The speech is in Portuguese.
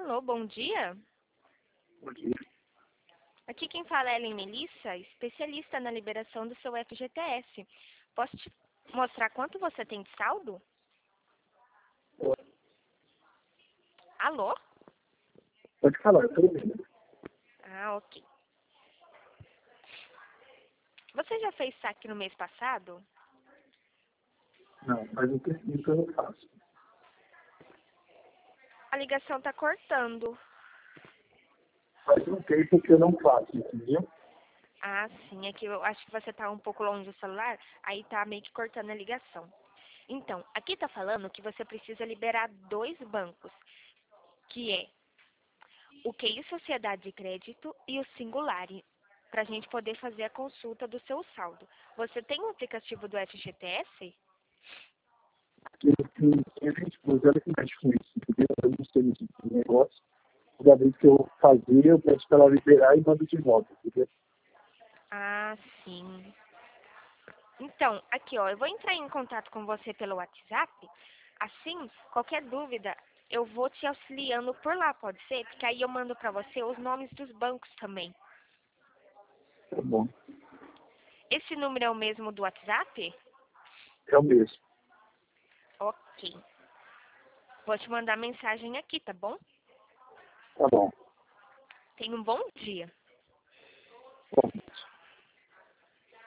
Alô, bom dia. Bom dia. Aqui quem fala é Ellen Melissa, especialista na liberação do seu FGTS. Posso te mostrar quanto você tem de saldo? Oi. Alô? Pode falar, eu tô ouvindo. Ah, ok. Você já fez saque no mês passado? Não, mas eu preciso que eu não faço. A ligação tá cortando. Faz um tempo que eu não faço, entendeu? Ah, sim, é que eu acho que você tá um pouco longe do celular, aí tá meio que cortando a ligação. Então, aqui tá falando que você precisa liberar 2 bancos, que é o QI Sociedade de Crédito e o Singulari, para a gente poder fazer a consulta do seu saldo. Você tem um aplicativo do FGTS? Porque tem gente que ela que mexe com isso, entendeu? Eu não sei esse negócio. Toda vez que eu fazer, eu peço para ela liberar e mando de volta, entendeu? Ah, sim. Então, aqui ó, eu vou entrar em contato com você pelo WhatsApp. Assim, qualquer dúvida, eu vou te auxiliando por lá, pode ser? Porque aí eu mando para você os nomes dos bancos também. Tá bom. Esse número é o mesmo do WhatsApp? É o mesmo. Ok. Vou te mandar mensagem aqui, tá bom? Tá bom. Tenha um bom dia.